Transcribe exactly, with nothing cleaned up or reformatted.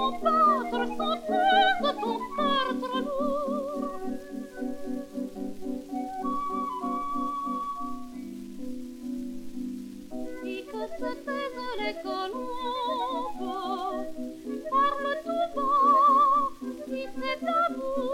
ton battre sans peur de ton cœur trop lourd. Dis que se taisent les colombes, parle tout bas, si c'est d'amour.